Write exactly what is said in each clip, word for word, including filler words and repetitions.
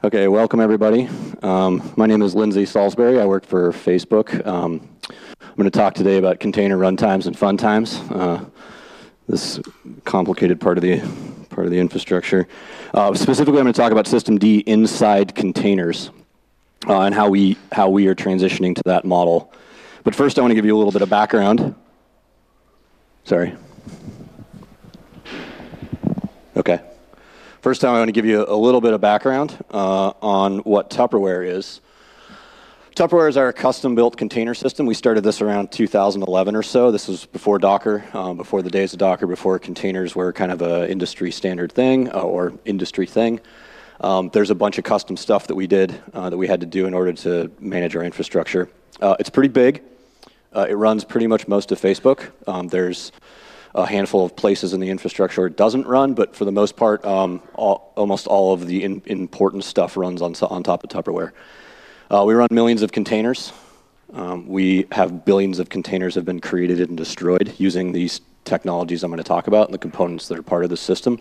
Okay, welcome everybody. Um, my name is Lindsay Salisbury. I work for Facebook. Um, I'm going to talk today about container runtimes and fun times. Uh, this complicated part of the part of the infrastructure. Uh, specifically, I'm going to talk about systemd inside containers uh, and how we how we are transitioning to that model. But first, I want to give you a little bit of background. Sorry. Okay. First time I want to give you a little bit of background uh, on what Tupperware is. Tupperware is our custom-built container system. We started this around two thousand eleven or so. This was before Docker, um, before the days of Docker, before containers were kind of an industry standard thing uh, or industry thing. Um, there's a bunch of custom stuff that we did uh, that we had to do in order to manage our infrastructure. Uh, it's pretty big. Uh, it runs pretty much most of Facebook. Um, there's a handful of places in the infrastructure it doesn't run, but for the most part, um, all, almost all of the in, important stuff runs on, on top of Tupperware. Uh, we run millions of containers. Um, we have billions of containers have been created and destroyed using these technologies I'm going to talk about and the components that are part of the system.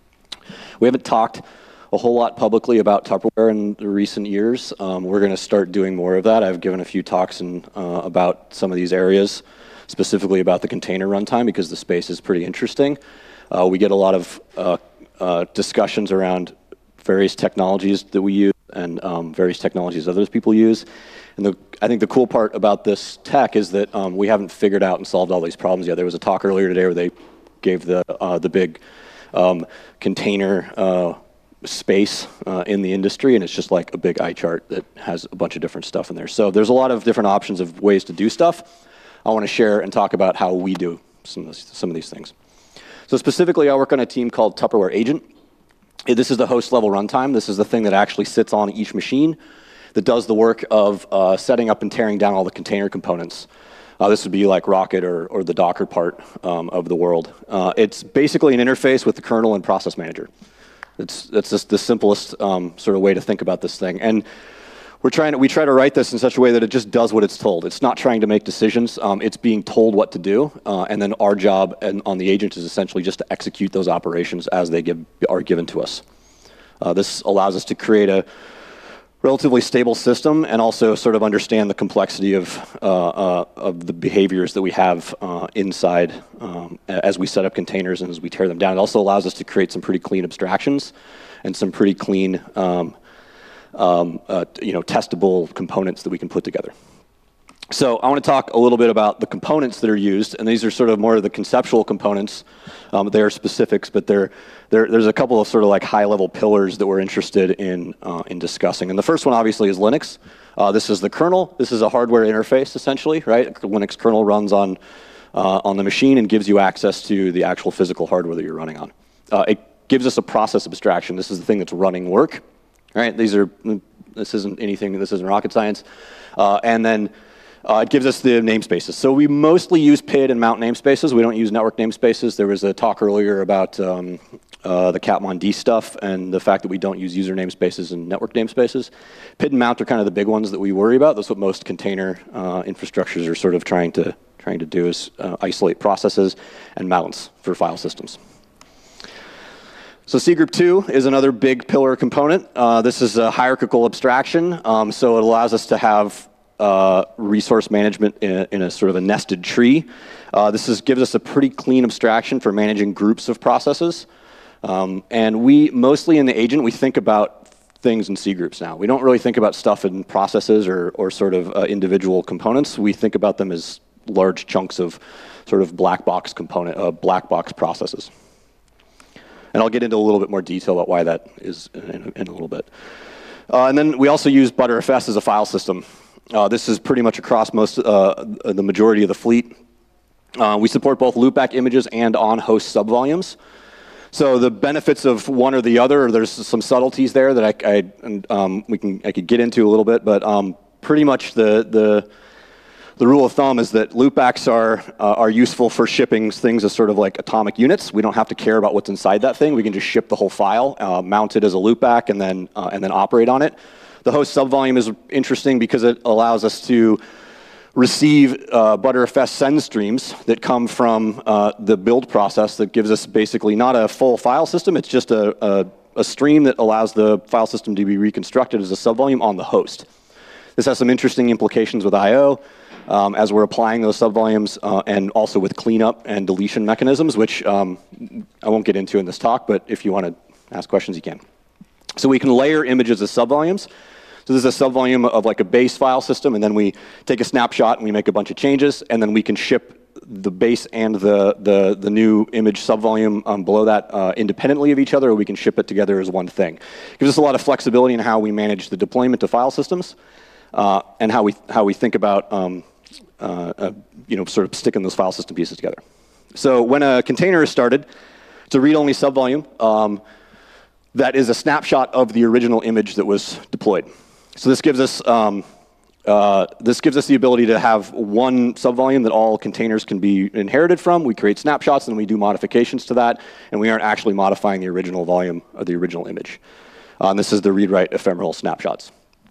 We haven't talked a whole lot publicly about Tupperware in the recent years. Um, we're going to start doing more of that. I've given a few talks in, uh, about some of these areas, specifically about the container runtime, because the space is pretty interesting. Uh, we get a lot of uh, uh, discussions around various technologies that we use and um, various technologies others people use. And the, I think the cool part about this tech is that um, we haven't figured out and solved all these problems yet. There was a talk earlier today where they gave the, uh, the big um, container uh, space uh, in the industry, and it's just like a big eye chart that has a bunch of different stuff in there. So there's a lot of different options of ways to do stuff. I want to share and talk about how we do some of, this, some of these things. So specifically, I work on a team called Tupperware Agent. This is the host level runtime. This is the thing that actually sits on each machine that does the work of uh, setting up and tearing down all the container components. Uh, this would be like Rocket or, or the Docker part um, of the world. Uh, it's basically an interface with the kernel and process manager. It's, that's just the simplest um, sort of way to think about this thing. And We're trying to, we try to write this in such a way that it just does what it's told. It's not trying to make decisions. Um, it's being told what to do. Uh, and then our job and on the agent is essentially just to execute those operations as they give, are given to us. Uh, this allows us to create a relatively stable system and also sort of understand the complexity of, uh, uh, of the behaviors that we have uh, inside um, as we set up containers and as we tear them down. It also allows us to create some pretty clean abstractions and some pretty clean um, Um, uh, you know, testable components that we can put together. So I want to talk a little bit about the components that are used, and these are sort of more of the conceptual components. Um, they are specifics, but they're, they're, there's a couple of sort of like high-level pillars that we're interested in uh, in discussing. And the first one, obviously, is Linux. Uh, this is the kernel. This is a hardware interface, essentially, right? The Linux kernel runs on uh, on the machine and gives you access to the actual physical hardware that you're running on. Uh, it gives us a process abstraction. This is the thing that's running work. Right, these are, this isn't anything, this isn't rocket science. Uh, and then uh, it gives us the namespaces. So we mostly use P I D and mount namespaces. We don't use network namespaces. There was a talk earlier about um, uh, the catmon-D stuff and the fact that we don't use user namespaces and network namespaces. P I D and mount are kind of the big ones that we worry about. That's what most container uh, infrastructures are sort of trying to, trying to do is uh, isolate processes and mounts for file systems. So C group two is another big pillar component. Uh, this is a hierarchical abstraction, um, so it allows us to have uh, resource management in a, in a sort of a nested tree. Uh, this is, gives us a pretty clean abstraction for managing groups of processes. Um, and we, mostly in the agent, we think about things in C groups now. We don't really think about stuff in processes or, or sort of uh, individual components. We think about them as large chunks of sort of black box component, uh, black box processes. And I'll get into a little bit more detail about why that is in, in a little bit. Uh, and then we also use Btrfs as a file system. Uh, this is pretty much across most, uh, the majority of the fleet. Uh, we support both loopback images and on-host subvolumes. So the benefits of one or the other, there's some subtleties there that I, I, um, we can, I could get into a little bit, but um, pretty much the, the The rule of thumb is that loopbacks are, uh, are useful for shipping things as sort of like atomic units. We don't have to care about what's inside that thing. We can just ship the whole file, uh, mount it as a loopback, and then, uh, and then operate on it. The host subvolume is interesting because it allows us to receive uh, Btrfs send streams that come from uh, the build process that gives us basically not a full file system, it's just a, a a stream that allows the file system to be reconstructed as a subvolume on the host. This has some interesting implications with I O um, as we're applying those subvolumes uh, and also with cleanup and deletion mechanisms, which um, I won't get into in this talk, but if you want to ask questions, you can. So we can layer images as subvolumes. So this is a subvolume of like a base file system, and then we take a snapshot and we make a bunch of changes, and then we can ship the base and the, the, the new image subvolume um, below that uh, independently of each other, or we can ship it together as one thing. It gives us a lot of flexibility in how we manage the deployment of file systems uh, and how we, how we think about um, uh, uh, you know, sort of sticking those file system pieces together. So when a container is started, it's a read-only subvolume um, that is a snapshot of the original image that was deployed. So this gives us um, Uh, this gives us the ability to have one subvolume that all containers can be inherited from. We create snapshots and we do modifications to that, and we aren't actually modifying the original volume of the original image. Uh, and this is the read-write ephemeral snapshots.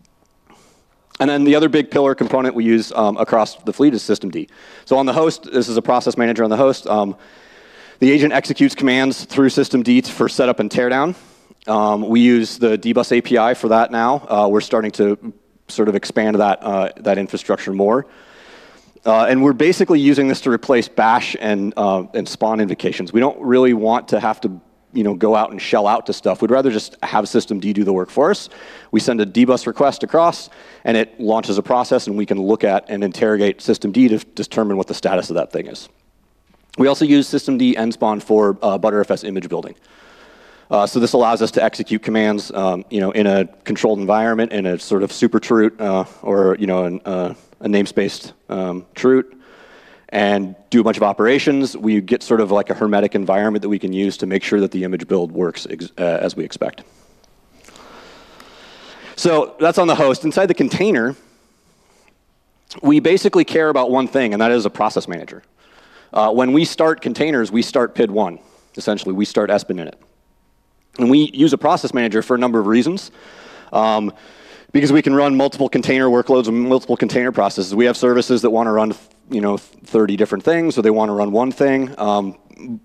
And then the other big pillar component we use um, across the fleet is systemd. So on the host, this is a process manager on the host. Um, the agent executes commands through systemd for setup and teardown. Um, we use the dbus A P I for that now. Uh, we're starting to sort of expand that, uh, that infrastructure more. Uh, and we're basically using this to replace bash and, uh, and spawn invocations. We don't really want to have to you know, go out and shell out to stuff. We'd rather just have systemd do the work for us. We send a dbus request across, and it launches a process, and we can look at and interrogate systemd to determine what the status of that thing is. We also use systemd nspawn for uh, Btrfs image building. Uh, so this allows us to execute commands, um, you know, in a controlled environment, in a sort of super chroot uh, or you know, an, uh, a namespaced um, chroot, and do a bunch of operations. We get sort of like a hermetic environment that we can use to make sure that the image build works ex uh, as we expect. So that's on the host. Inside the container, we basically care about one thing, and that is a process manager. Uh, when we start containers, we start P I D one. Essentially, we start Espen in it. And we use a process manager for a number of reasons. Um, because we can run multiple container workloads and multiple container processes. We have services that want to run you know, thirty different things, or they want to run one thing. Um,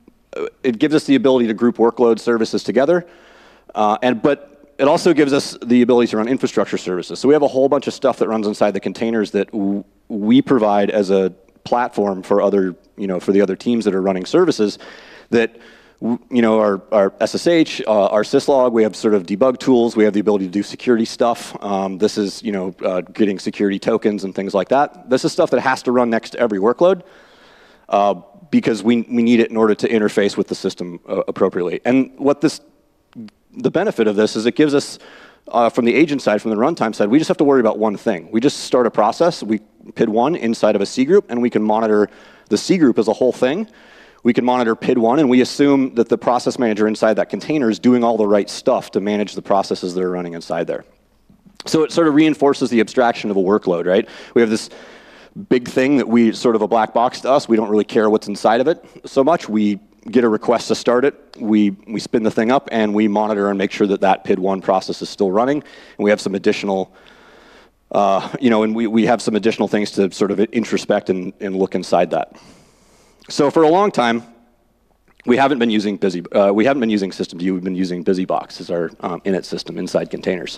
it gives us the ability to group workload services together. Uh, and, but it also gives us the ability to run infrastructure services. So we have a whole bunch of stuff that runs inside the containers that w we provide as a platform for other, you know, for the other teams that are running services that you know, our, our S S H, uh, our syslog, we have sort of debug tools, we have the ability to do security stuff. Um, this is, you know, uh, getting security tokens and things like that. This is stuff that has to run next to every workload uh, because we, we need it in order to interface with the system uh, appropriately. And what this, the benefit of this is it gives us, uh, from the agent side, from the runtime side, we just have to worry about one thing. We just start a process, we P I D one inside of a C group, and we can monitor the C group as a whole thing. We can monitor P I D one, and we assume that the process manager inside that container is doing all the right stuff to manage the processes that are running inside there. So it sort of reinforces the abstraction of a workload, right? We have this big thing that we sort of a black box to us. We don't really care what's inside of it so much. We get a request to start it. We, we spin the thing up, and we monitor and make sure that that P I D one process is still running. And we have some additional, uh, you know, and we, we have some additional things to sort of introspect and, and look inside that. So for a long time, we haven't been using busy. Uh, we haven't been using systemd. We've been using BusyBox as our um, init system inside containers.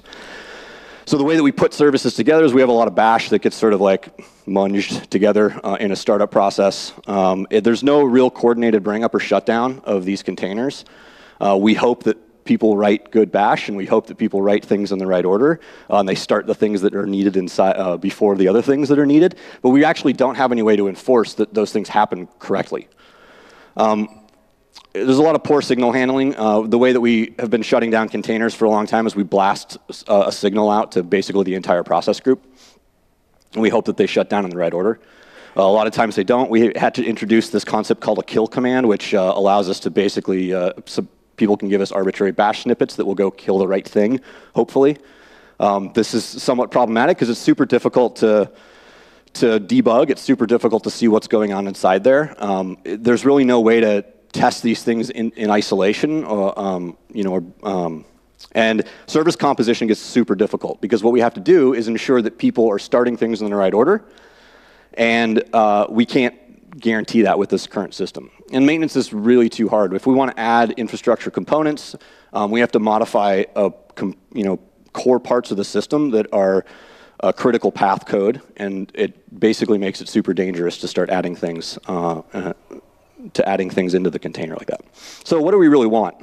So the way that we put services together is we have a lot of bash that gets sort of like munged together uh, in a startup process. Um, it, there's no real coordinated bring up or shutdown of these containers. Uh, we hope that people write good bash, and we hope that people write things in the right order, uh, and they start the things that are needed inside uh, before the other things that are needed. But we actually don't have any way to enforce that those things happen correctly. Um, there's a lot of poor signal handling. Uh, the way that we have been shutting down containers for a long time is we blast uh, a signal out to basically the entire process group, and we hope that they shut down in the right order. Uh, a lot of times they don't. We had to introduce this concept called a kill command, which uh, allows us to basically uh, sub people can give us arbitrary bash snippets that will go kill the right thing, hopefully. Um, this is somewhat problematic because it's super difficult to, to debug. It's super difficult to see what's going on inside there. Um, it, there's really no way to test these things in, in isolation, or, um, you know, or, um, and service composition gets super difficult because what we have to do is ensure that people are starting things in the right order, and uh, we can't guarantee that with this current system. And maintenance is really too hard. If we want to add infrastructure components, um, we have to modify a, you know, core parts of the system that are a critical path code, and it basically makes it super dangerous to start adding things, uh, uh, to adding things into the container like that. So what do we really want?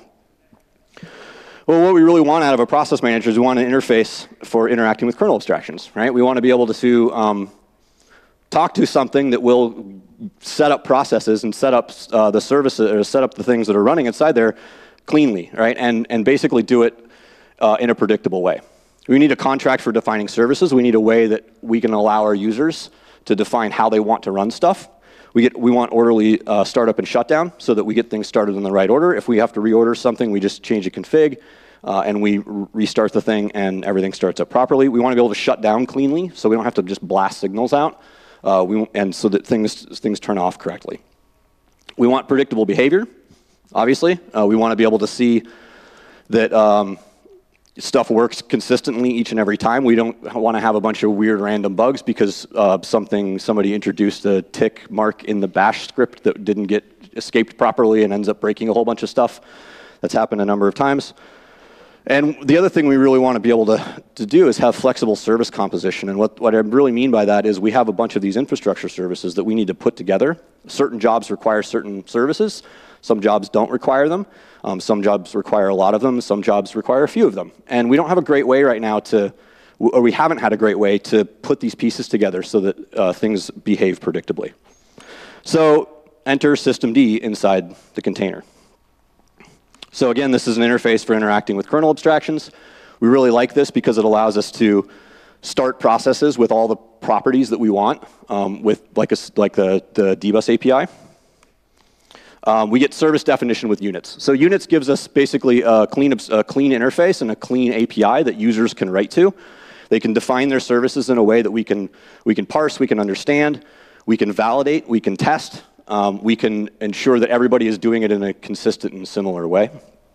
Well, what we really want out of a process manager is we want an interface for interacting with kernel abstractions, right? We want to be able to um, talk to something that will set up processes and set up uh, the services, or set up the things that are running inside there cleanly, right? And, and basically do it uh, in a predictable way. We need a contract for defining services. We need a way that we can allow our users to define how they want to run stuff. We, get, we want orderly uh, startup and shutdown so that we get things started in the right order. If we have to reorder something, we just change a config uh, and we restart the thing and everything starts up properly. We want to be able to shut down cleanly so we don't have to just blast signals out uh, we, and so that things, things turn off correctly. We want predictable behavior, obviously. Uh, we want to be able to see that um, stuff works consistently each and every time. We don't want to have a bunch of weird random bugs because uh, something somebody introduced a tick mark in the bash script that didn't get escaped properly and ends up breaking a whole bunch of stuff. That's happened a number of times. And the other thing we really want to be able to, to do is have flexible service composition. And what, what I really mean by that is we have a bunch of these infrastructure services that we need to put together. Certain jobs require certain services. Some jobs don't require them. Um, some jobs require a lot of them. Some jobs require a few of them. And we don't have a great way right now to, or we haven't had a great way to put these pieces together so that uh, things behave predictably. So enter systemd inside the container. So again, this is an interface for interacting with kernel abstractions. We really like this because it allows us to start processes with all the properties that we want um, with like, a, like the, the dbus A P I. Um, we get service definition with units. So units gives us basically a clean, a clean interface and a clean A P I that users can write to. They can define their services in a way that we can, we can parse, we can understand, we can validate, we can test. Um, we can ensure that everybody is doing it in a consistent and similar way.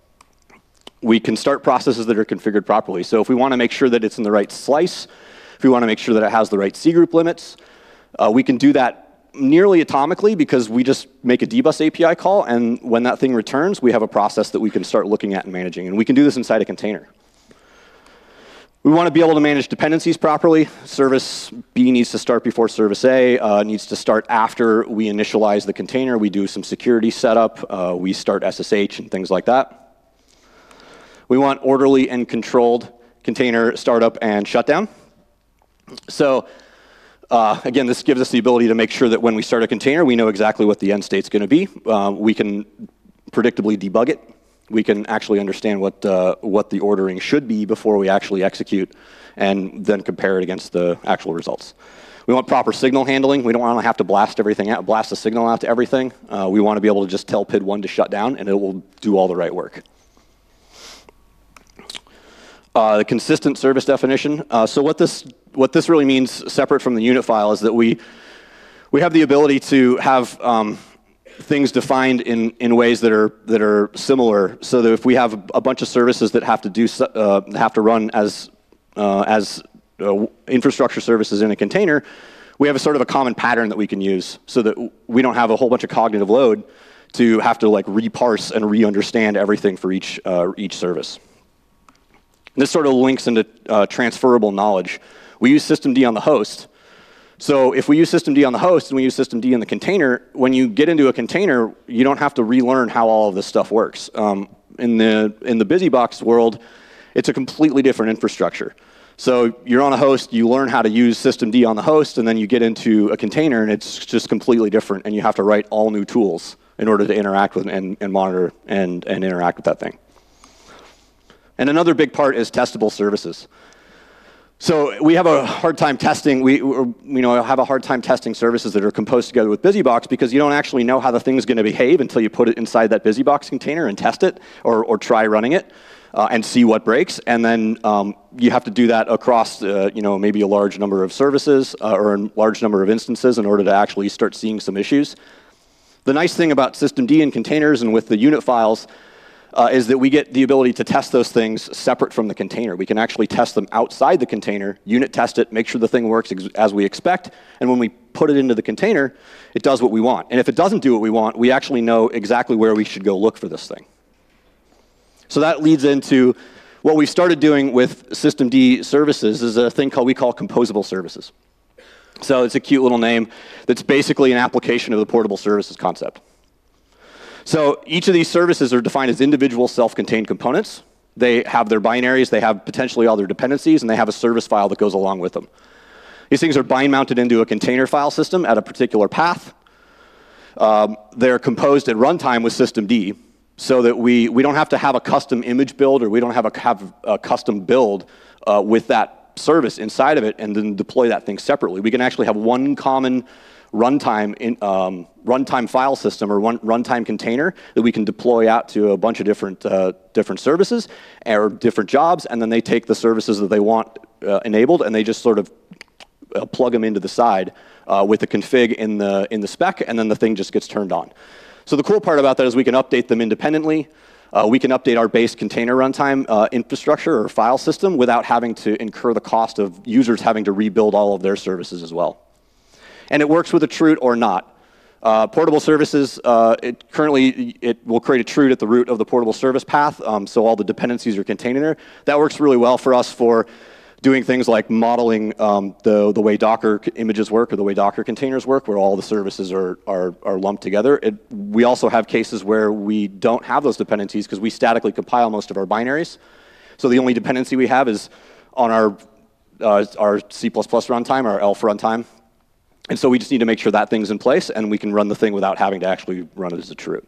We can start processes that are configured properly. So if we want to make sure that it's in the right slice, if we want to make sure that it has the right C group limits, uh, we can do that nearly atomically because we just make a dbus A P I call, and when that thing returns, we have a process that we can start looking at and managing. And we can do this inside a container. We want to be able to manage dependencies properly. Service B needs to start before service A, uh, needs to start after we initialize the container. We do some security setup. Uh, we start S S H and things like that. We want orderly and controlled container startup and shutdown. So uh, again, this gives us the ability to make sure that when we start a container, we know exactly what the end state's going to be. Uh, we can predictably debug it. We can actually understand what, uh, what the ordering should be before we actually execute and then compare it against the actual results. We want proper signal handling. We don't want to have to blast everything out, blast a signal out to everything. Uh, we want to be able to just tell P I D one to shut down and it will do all the right work. Uh, the consistent service definition. Uh, so what this, what this really means, separate from the unit file, is that we, we have the ability to have um, things defined in, in ways that are, that are similar, so that if we have a bunch of services that have to, do, uh, have to run as, uh, as uh, infrastructure services in a container, we have a sort of a common pattern that we can use so that we don't have a whole bunch of cognitive load to have to like reparse and re-understand everything for each, uh, each service. And this sort of links into uh, transferable knowledge. We use systemd on the host. So if we use systemd on the host and we use systemd in the container, when you get into a container, you don't have to relearn how all of this stuff works. Um, in the, in the BusyBox world, it's a completely different infrastructure. So you're on a host, you learn how to use systemd on the host, and then you get into a container and it's just completely different, and you have to write all new tools in order to interact with and, and monitor and, and interact with that thing. And another big part is testable services. So we have a hard time testing, we you know, have a hard time testing services that are composed together with BusyBox because you don't actually know how the thing's going to behave until you put it inside that BusyBox container and test it or, or try running it uh, and see what breaks. And then um, you have to do that across uh, you know, maybe a large number of services uh, or a large number of instances in order to actually start seeing some issues. The nice thing about systemd and containers and with the unit files uh, is that we get the ability to test those things separate from the container. We can actually test them outside the container, unit test it, make sure the thing works ex as we expect, and when we put it into the container, it does what we want. And if it doesn't do what we want, we actually know exactly where we should go look for this thing. So that leads into what we started doing with systemd services is a thing called we call composable services. So it's a cute little name that's basically an application of the portable services concept. So each of these services are defined as individual self-contained components. They have their binaries, they have potentially all their dependencies, and they have a service file that goes along with them. These things are bind mounted into a container file system at a particular path. Um, they're composed at runtime with systemd, so that we, we don't have to have a custom image build, or we don't have a, have a custom build uh, with that service inside of it and then deploy that thing separately. We can actually have one common runtime in, um, runtime file system or one runtime container that we can deploy out to a bunch of different uh, different services or different jobs, and then they take the services that they want uh, enabled and they just sort of uh, plug them into the side uh, with the config in the in the spec, and then the thing just gets turned on. So the cool part about that is we can update them independently. Uh, we can update our base container runtime uh, infrastructure or file system without having to incur the cost of users having to rebuild all of their services as well. And it works with a Trut or not. Uh, portable services, uh, it currently it will create a Trut at the root of the portable service path, um, so all the dependencies are contained in there. That works really well for us for doing things like modeling um, the, the way Docker images work or the way Docker containers work, where all the services are, are, are lumped together. It, we also have cases where we don't have those dependencies because we statically compile most of our binaries. So the only dependency we have is on our, uh, our C plus plus runtime, our Elf runtime. And so we just need to make sure that thing's in place and we can run the thing without having to actually run it as a Trut.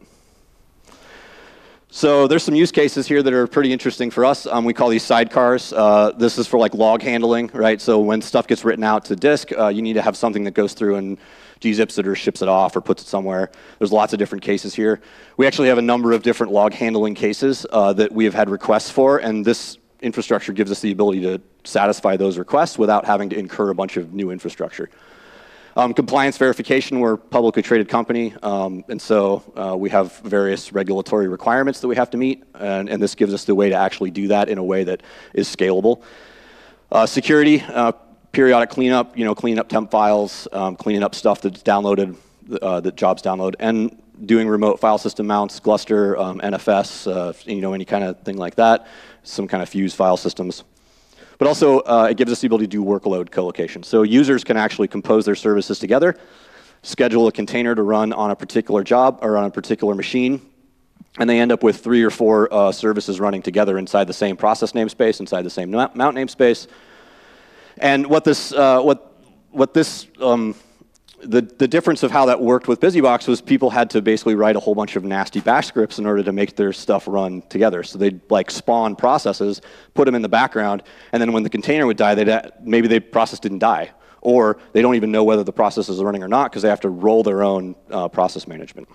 So there's some use cases here that are pretty interesting for us. Um, we call these sidecars. Uh, this is for like log handling, right? So when stuff gets written out to disk, uh, you need to have something that goes through and gzips it or ships it off or puts it somewhere. There's lots of different cases here. We actually have a number of different log handling cases uh, that we have had requests for, and this infrastructure gives us the ability to satisfy those requests without having to incur a bunch of new infrastructure. Um, compliance verification, we're a publicly traded company, um, and so uh, we have various regulatory requirements that we have to meet, and, and this gives us the way to actually do that in a way that is scalable. Uh, security, uh, periodic cleanup, you know, cleaning up temp files, um, cleaning up stuff that's downloaded, uh, that jobs download, and doing remote file system mounts, Gluster, um, N F S, uh, you know, any kind of thing like that, some kind of fuse file systems. But also, uh, it gives us the ability to do workload co-location. So users can actually compose their services together, schedule a container to run on a particular job or on a particular machine, and they end up with three or four uh, services running together inside the same process namespace, inside the same mount namespace. And what this, uh, what, what this, um, the, the difference of how that worked with BusyBox was people had to basically write a whole bunch of nasty bash scripts in order to make their stuff run together. So they'd like spawn processes, put them in the background, and then when the container would die, they'd, maybe the process didn't die. Or they don't even know whether the process is running or not because they have to roll their own uh, process management.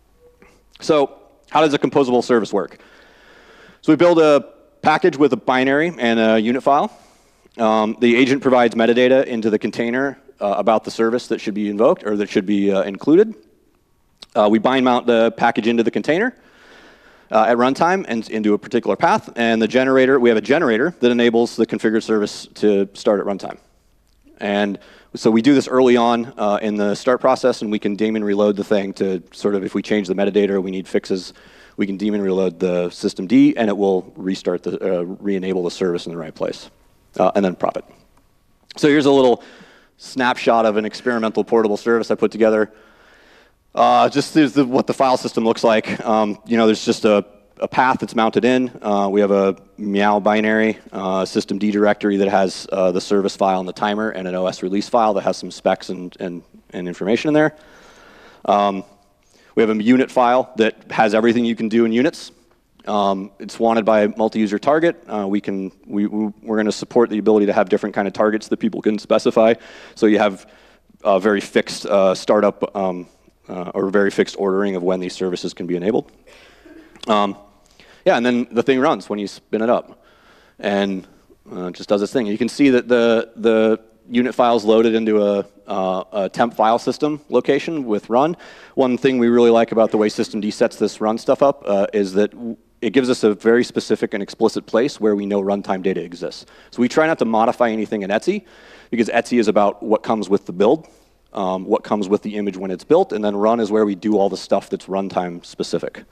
So how does a composable service work? So we build a package with a binary and a unit file. Um, the agent provides metadata into the container Uh, about the service that should be invoked or that should be uh, included. Uh, we bind mount the package into the container uh, at runtime and into a particular path, and the generator, we have a generator that enables the configured service to start at runtime. And so we do this early on uh, in the start process, and we can daemon reload the thing to sort of, if we change the metadata or we need fixes, we can daemon reload the systemd, and it will restart the, uh, re-enable the service in the right place, uh, and then prop it. So here's a little snapshot of an experimental portable service I put together. Uh, just is the, what the file system looks like. Um, you know, there's just a, a path that's mounted in. Uh, we have a meow binary, uh, systemd directory that has uh, the service file and the timer, and an O S release file that has some specs and, and, and information in there. Um, we have a unit file that has everything you can do in units. Um, it's wanted by a multi-user target. Uh, we can, we, we're going to support the ability to have different kind of targets that people can specify. So you have a very fixed uh, startup um, uh, or very fixed ordering of when these services can be enabled. Um, yeah, and then the thing runs when you spin it up, and uh, it just does its thing. You can see that the the unit file is loaded into a, uh, a temp file system location with run. One thing we really like about the way systemd sets this run stuff up uh, is that it gives us a very specific and explicit place where we know runtime data exists. So we try not to modify anything in Etsy, because Etsy is about what comes with the build, um, what comes with the image when it's built, and then run is where we do all the stuff that's runtime specific.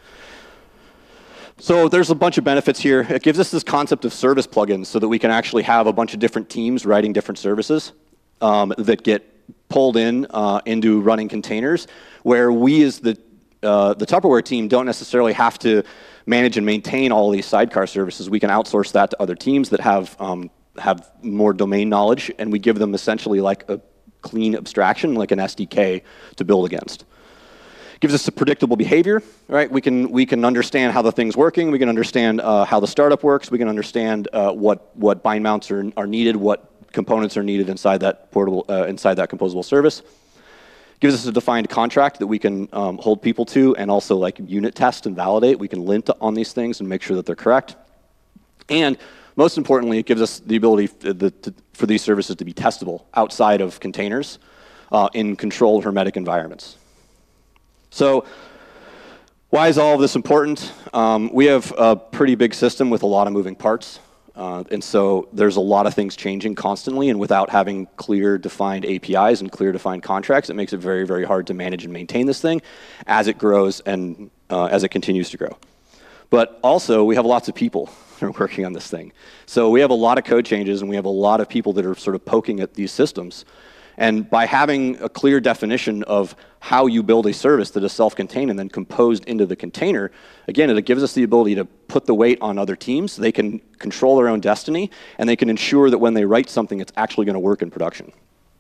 So there's a bunch of benefits here. It gives us this concept of service plugins so that we can actually have a bunch of different teams writing different services um, that get pulled in uh, into running containers, where we as the, uh, the Tupperware team don't necessarily have to manage and maintain all these sidecar services. We can outsource that to other teams that have, um, have more domain knowledge, and we give them essentially like a clean abstraction, like an S D K to build against. Gives us a predictable behavior, right? We can, we can understand how the thing's working. We can understand uh, how the startup works. We can understand uh, what, what bind mounts are, are needed, what components are needed inside that portable, uh, inside that composable service. Gives us a defined contract that we can um, hold people to, and also like unit test and validate. We can lint on these things and make sure that they're correct. And most importantly, it gives us the ability to, the, to, for these services to be testable outside of containers uh, in controlled hermetic environments. So why is all of this important? Um, we have a pretty big system with a lot of moving parts. Uh, and so there's a lot of things changing constantly, and without having clear defined A P Is and clear defined contracts, it makes it very, very hard to manage and maintain this thing as it grows and uh, as it continues to grow. But also, we have lots of people that are working on this thing. So we have a lot of code changes, and we have a lot of people that are sort of poking at these systems. And by having a clear definition of how you build a service that is self-contained and then composed into the container, again, it gives us the ability to put the weight on other teams. They can control their own destiny, and they can ensure that when they write something, it's actually going to work in production.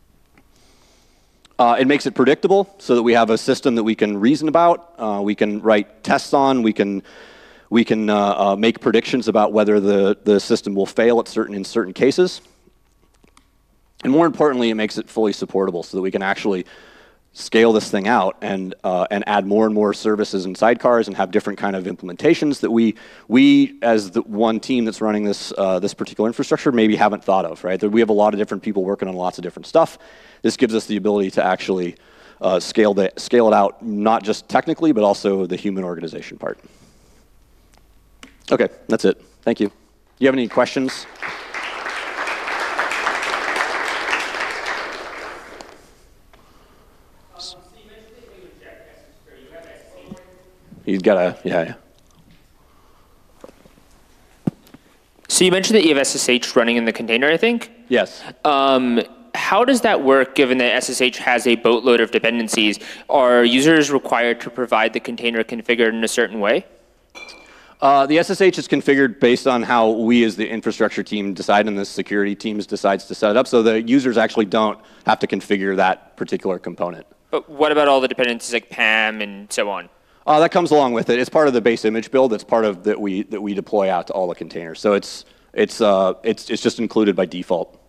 Uh, it makes it predictable so that we have a system that we can reason about, uh, we can write tests on, we can, we can uh, uh, make predictions about whether the, the system will fail at certain, in certain cases. And more importantly, it makes it fully supportable so that we can actually scale this thing out and, uh, and add more and more services and sidecars and have different kind of implementations that we, we as the one team that's running this, uh, this particular infrastructure maybe haven't thought of, right? We have a lot of different people working on lots of different stuff. This gives us the ability to actually uh, scale, the, scale it out, not just technically, but also the human organization part. Okay, that's it. Thank you. Do you have any questions? He's got a, yeah, yeah. So you mentioned that you have S S H running in the container, I think? Yes. Um, how does that work, given that S S H has a boatload of dependencies? Are users required to provide the container configured in a certain way? Uh, the S S H is configured based on how we as the infrastructure team decide, and the security teams decides to set it up, so the users actually don't have to configure that particular component. But what about all the dependencies like P A M and so on? Uh, that comes along with it. It's part of the base image build. It's part of that we that we deploy out to all the containers. So it's it's uh, it's it's just included by default.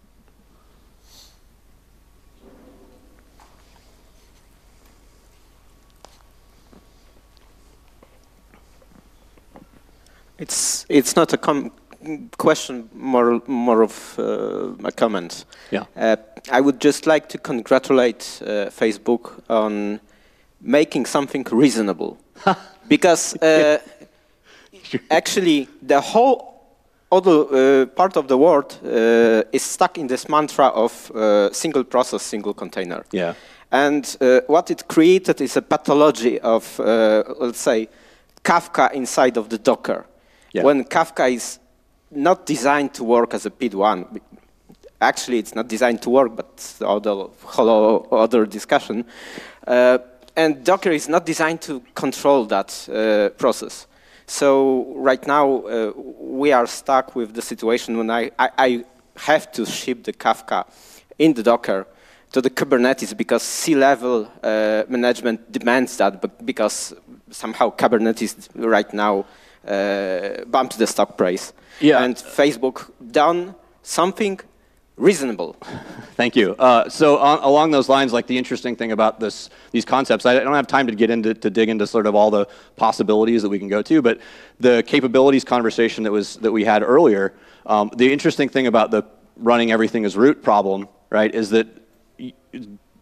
It's it's not a com question, more more of uh, a comment. Yeah. Uh, I would just like to congratulate uh, Facebook on making something reasonable, because uh, actually the whole other uh, part of the world uh, is stuck in this mantra of uh, single process, single container. Yeah. And uh, what it created is a pathology of, uh, let's say, Kafka inside of the Docker. Yeah. When Kafka is not designed to work as a P I D one, actually it's not designed to work, but the other, whole other discussion. Uh, And Docker is not designed to control that uh, process. So right now, uh, we are stuck with the situation when I, I, I have to ship the Kafka in the Docker to the Kubernetes because C-level uh, management demands that, but because somehow Kubernetes right now uh, bumps the stock price. Yeah. And Facebook done something reasonable. Thank you. Uh, so on, along those lines, like the interesting thing about this, these concepts, I don't have time to get into to dig into sort of all the possibilities that we can go to, but the capabilities conversation that was that we had earlier, um, the interesting thing about the running everything as root problem, right, is that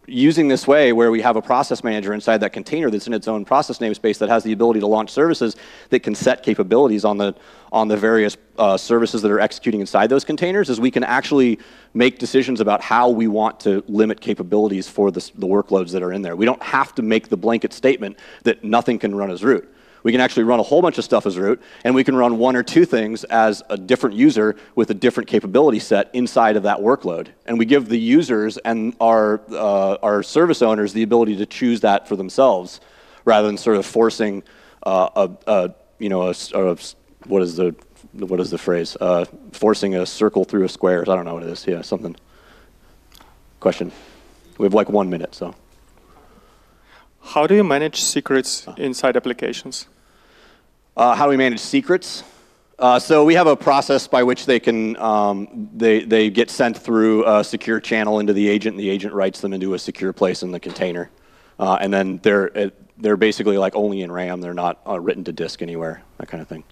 using this way where we have a process manager inside that container that's in its own process namespace that has the ability to launch services that can set capabilities on the, on the various uh, services that are executing inside those containers, is we can actually make decisions about how we want to limit capabilities for the, the workloads that are in there. We don't have to make the blanket statement that nothing can run as root. We can actually run a whole bunch of stuff as root, and we can run one or two things as a different user with a different capability set inside of that workload. And we give the users and our, uh, our service owners the ability to choose that for themselves, rather than sort of forcing uh, a, a, you know, a, a, what is the, what is the phrase? Uh, forcing a circle through a square. I don't know what it is. Yeah, something. Question. We have like one minute, so. How do you manage secrets inside applications? Uh, how do we manage secrets? Uh, so we have a process by which they can um, they they get sent through a secure channel into the agent, and the agent writes them into a secure place in the container, uh, and then they're they're basically like only in RAM. They're not uh, written to disk anywhere. That kind of thing.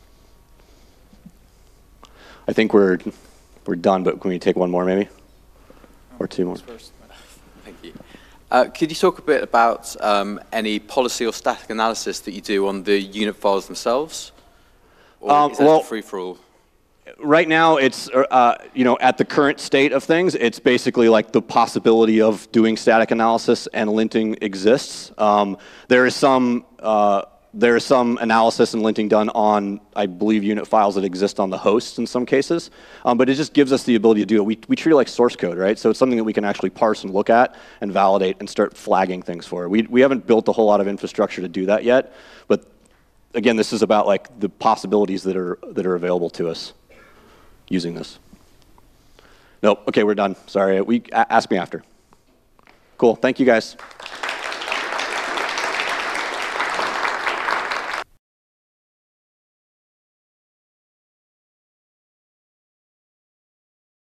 I think we're we're done, but can we take one more maybe, or two more? Thank you. Uh, could you talk a bit about um, any policy or static analysis that you do on the unit files themselves? Or Um, is that well, free for all? Right now, it's uh, you know, at the current state of things, it's basically like the possibility of doing static analysis and linting exists. Um, there is some uh, there is some analysis and linting done on, I believe, unit files that exist on the host in some cases, um, but it just gives us the ability to do it. We we treat it like source code, right? So it's something that we can actually parse and look at and validate and start flagging things for. We we haven't built a whole lot of infrastructure to do that yet, but again, this is about like the possibilities that are that are available to us using this. Nope. Okay, we're done. Sorry. We ask me after. Cool. Thank you, guys.